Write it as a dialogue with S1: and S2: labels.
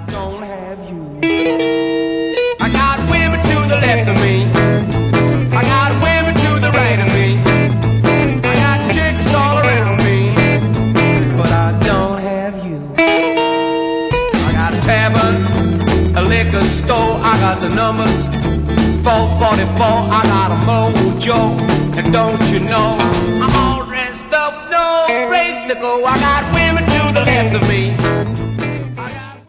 S1: don't have you. I got women to the left of me. I got women to the right of me. I got chicks all around me, but I don't have you. I got a tavern, a liquor store. I got the numbers 444. I got a mojo, and don't you know I'm all dressed up, no place to go. I got women to the left of me.